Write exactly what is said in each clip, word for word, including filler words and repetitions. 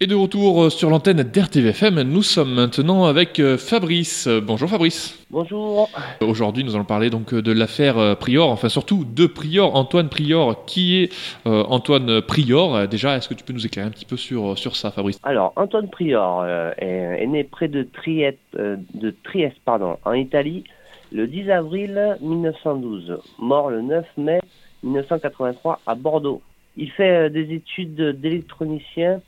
Et de retour sur l'antenne d'R T V F M, nous sommes maintenant avec Fabrice. Bonjour Fabrice. Bonjour. Aujourd'hui, nous allons parler donc de l'affaire Prior, enfin surtout de Prior, Antoine Prior. Qui est euh, Antoine Prior? Déjà, est-ce que tu peux nous éclairer un petit peu sur, sur ça, Fabrice? Alors, Antoine Prior euh, est, est né près de Trieste, euh, de Trieste pardon, en Italie, le dix avril mille neuf cent douze, mort le neuf mai mille neuf cent quatre-vingt-trois à Bordeaux. Il fait euh, des études d'électronicien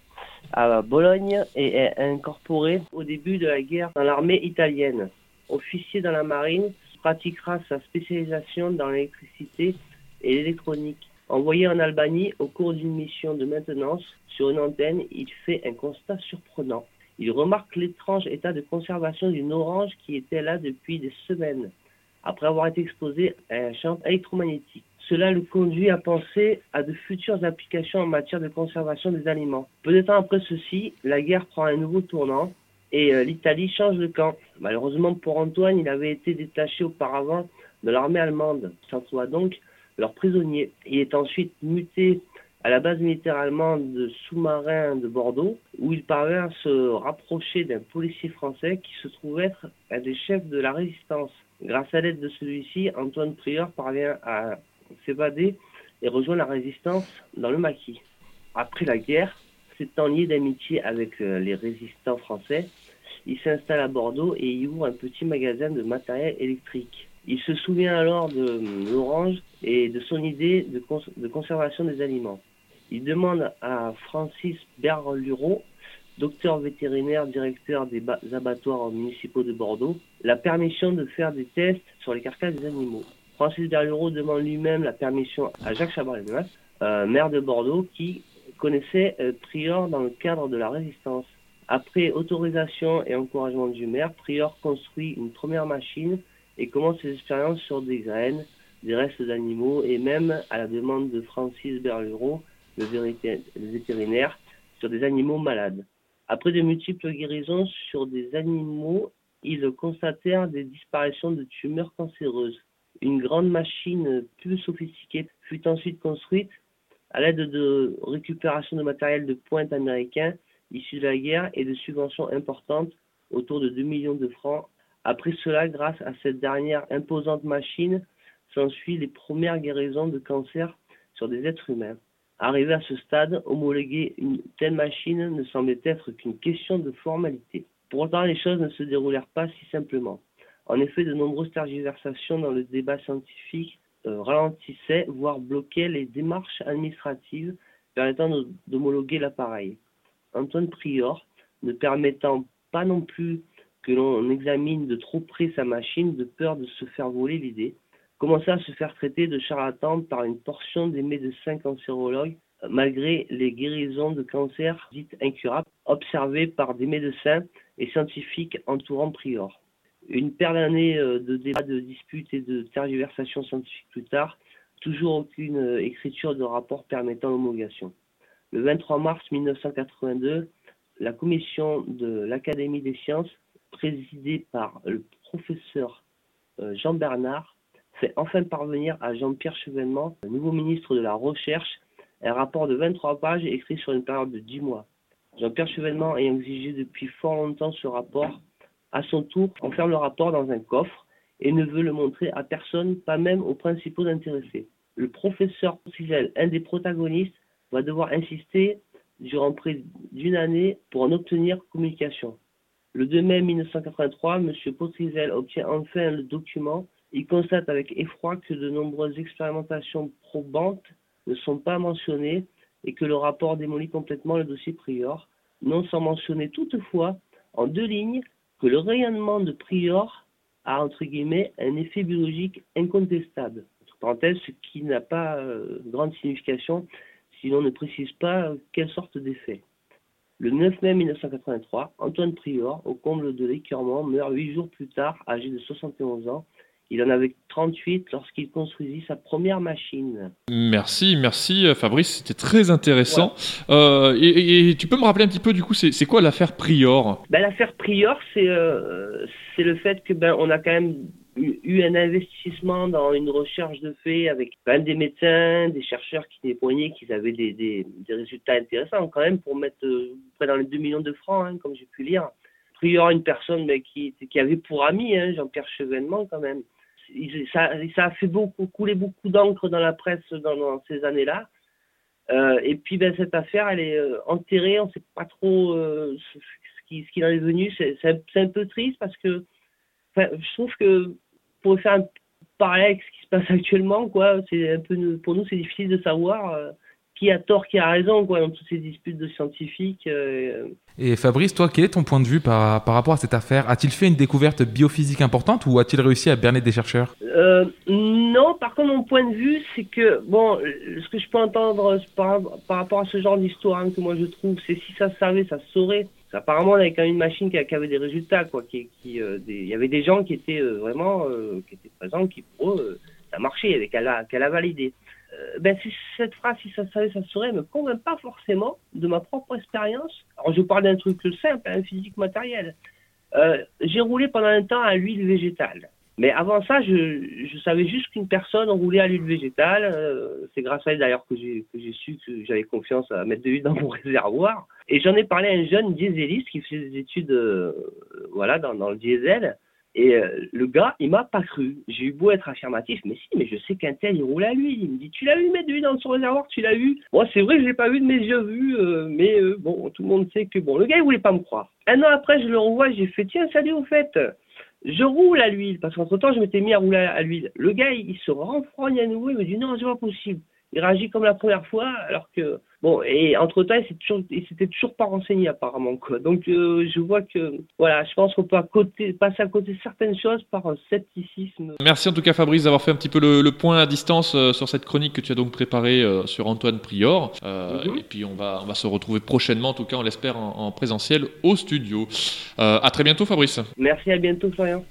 à Bologne et est incorporé au début de la guerre dans l'armée italienne. Officier dans la marine, il pratiquera sa spécialisation dans l'électricité et l'électronique. Envoyé en Albanie au cours d'une mission de maintenance sur une antenne, il fait un constat surprenant. Il remarque l'étrange état de conservation d'une orange qui était là depuis des semaines, après avoir été exposée à un champ électromagnétique. Cela le conduit à penser à de futures applications en matière de conservation des aliments. Peu de temps après ceci, la guerre prend un nouveau tournant et euh, l'Italie change de camp. Malheureusement pour Antoine, il avait été détaché auparavant de l'armée allemande. Il s'en trouva donc leur prisonnier. Il est ensuite muté à la base militaire allemande de sous-marins de Bordeaux, où il parvient à se rapprocher d'un policier français qui se trouve être un des chefs de la résistance. Grâce à l'aide de celui-ci, Antoine Prior parvient à s'évader et rejoint la résistance dans le maquis. Après la guerre, s'étant lié d'amitié avec les résistants français, il s'installe à Bordeaux et y ouvre un petit magasin de matériel électrique. Il se souvient alors de l'orange et de son idée de, cons- de conservation des aliments. Il demande à Francis Berlureau, docteur vétérinaire, directeur des ba- abattoirs municipaux de Bordeaux, la permission de faire des tests sur les carcasses des animaux. Francis Berlureau demande lui-même la permission à Jacques Chaban-Delmas, euh, maire de Bordeaux, qui connaissait euh, Prior dans le cadre de la résistance. Après autorisation et encouragement du maire, Prior construit une première machine et commence ses expériences sur des graines, des restes d'animaux et même, à la demande de Francis Berlureau, le, vérité- le vétérinaire, sur des animaux malades. Après de multiples guérisons sur des animaux, ils constatèrent des disparitions de tumeurs cancéreuses. Une grande machine plus sophistiquée fut ensuite construite à l'aide de récupération de matériel de pointe américain issu de la guerre et de subventions importantes, autour de deux millions de francs. Après cela, grâce à cette dernière imposante machine, s'ensuit les premières guérisons de cancer sur des êtres humains. Arrivé à ce stade, homologuer une telle machine ne semblait être qu'une question de formalité. Pour autant, les choses ne se déroulèrent pas si simplement. En effet, de nombreuses tergiversations dans le débat scientifique euh, ralentissaient, voire bloquaient les démarches administratives permettant de, d'homologuer l'appareil. Antoine Prior, ne permettant pas non plus que l'on examine de trop près sa machine de peur de se faire voler l'idée, commença à se faire traiter de charlatan par une portion des médecins cancérologues, euh, malgré les guérisons de cancer dites incurables, observées par des médecins et scientifiques entourant Prior. Une paire d'années de débats, de disputes et de tergiversations scientifiques plus tard, toujours aucune écriture de rapport permettant l'homologation. Le vingt-trois mars mille neuf cent quatre-vingt-deux, la commission de l'Académie des sciences, présidée par le professeur Jean Bernard, fait enfin parvenir à Jean-Pierre Chevènement, le nouveau ministre de la Recherche, un rapport de vingt-trois pages écrit sur une période de dix mois. Jean-Pierre Chevènement ayant exigé depuis fort longtemps ce rapport, à son tour, enferme le rapport dans un coffre et ne veut le montrer à personne, pas même aux principaux intéressés. Le professeur Potrizel, un des protagonistes, va devoir insister durant près d'une année pour en obtenir communication. Le deux mai mille neuf cent quatre-vingt-trois, M. Potrizel obtient enfin le document. Il constate avec effroi que de nombreuses expérimentations probantes ne sont pas mentionnées et que le rapport démolit complètement le dossier Prior, non sans mentionner toutefois, en deux lignes, que le rayonnement de Prior a, entre guillemets, un effet biologique incontestable. Entre parenthèses, ce qui n'a pas euh, grande signification si l'on ne précise pas quelle sorte d'effet. Le neuf mai mille neuf cent quatre-vingt-trois, Antoine Prior, au comble de l'écœurement, meurt huit jours plus tard, âgé de soixante et onze ans. Il en avait trente-huit lorsqu'il construisit sa première machine. Merci, merci Fabrice, c'était très intéressant. Voilà. Euh, et, et tu peux me rappeler un petit peu du coup, c'est, c'est quoi l'affaire Prior? Ben, l'affaire Prior, c'est, euh, c'est le fait que ben on a quand même eu, eu un investissement dans une recherche de fait avec quand même des médecins, des chercheurs qui témoignaient qu'ils avaient des, des, des résultats intéressants quand même pour mettre euh, près dans les deux millions de francs, hein, comme j'ai pu lire. Prior, une personne ben, qui, qui avait pour ami hein, Jean-Pierre Chevènement quand même. Il, ça, ça a fait beaucoup, couler beaucoup d'encre dans la presse dans, dans ces années-là. Euh, et puis ben, cette affaire, elle est euh, enterrée, on ne sait pas trop euh, ce, ce, qui, ce qui en est devenu. C'est, c'est, un, c'est un peu triste parce que je trouve que pour faire un parallèle avec ce qui se passe actuellement, quoi, c'est un peu, pour nous c'est difficile de savoir euh, qui a tort, qui a raison, quoi, dans toutes ces disputes de scientifiques. Euh... Et Fabrice, toi, quel est ton point de vue par, par rapport à cette affaire ? A-t-il fait une découverte biophysique importante ou a-t-il réussi à berner des chercheurs ? euh, Non, par contre, mon point de vue, c'est que, bon, ce que je peux entendre par, par rapport à ce genre d'histoire hein, que moi je trouve, c'est si ça se savait, ça se saurait. Apparemment, on avait quand même une machine qui, qui avait des résultats, quoi. Qui, qui, euh, des, il y avait des gens qui étaient euh, vraiment, euh, qui étaient présents, qui pour eux, euh, ça marchait, avec qu'elle a, qu'elle a validé. Euh, ben, si cette phrase, si ça se savait, ça se saurait, me convainc pas forcément de ma propre expérience. Alors, je parle d'un truc simple, un hein, physique matériel. Euh, j'ai roulé pendant un temps à l'huile végétale. Mais avant ça, je, je savais juste qu'une personne roulait à l'huile végétale. Euh, c'est grâce à elle d'ailleurs que j'ai, que j'ai su que j'avais confiance à mettre de l'huile dans mon réservoir. Et j'en ai parlé à un jeune dieseliste qui faisait des études euh, voilà, dans, dans le diesel. Et euh, le gars, il m'a pas cru. J'ai eu beau être affirmatif, mais si, mais je sais qu'un tel, il roule à l'huile. Il me dit, tu l'as vu mettre de l'huile dans son réservoir, tu l'as vu. Moi, c'est vrai que je l'ai pas vu de mes yeux vus, euh, mais euh, bon, tout le monde sait que bon, le gars, il voulait pas me croire. Un an après, je le revois, j'ai fait, tiens, salut, au fait. Je roule à l'huile, parce qu'entre-temps, je m'étais mis à rouler à l'huile. Le gars, il, il se renfrogne à nouveau, il me dit non, c'est pas possible. Il réagit comme la première fois, alors que... Bon, et entre-temps, il, toujours, il s'était toujours pas renseigné, apparemment, quoi. Donc, euh, je vois que... Voilà, je pense qu'on peut à côté, passer à côté de certaines choses par un scepticisme. Merci en tout cas, Fabrice, d'avoir fait un petit peu le, le point à distance euh, sur cette chronique que tu as donc préparée euh, sur Antoine Prior. Euh, mm-hmm. Et puis, on va, on va se retrouver prochainement, en tout cas, on l'espère, en, en présentiel au studio. Euh, à très bientôt, Fabrice. Merci, à bientôt, Florian.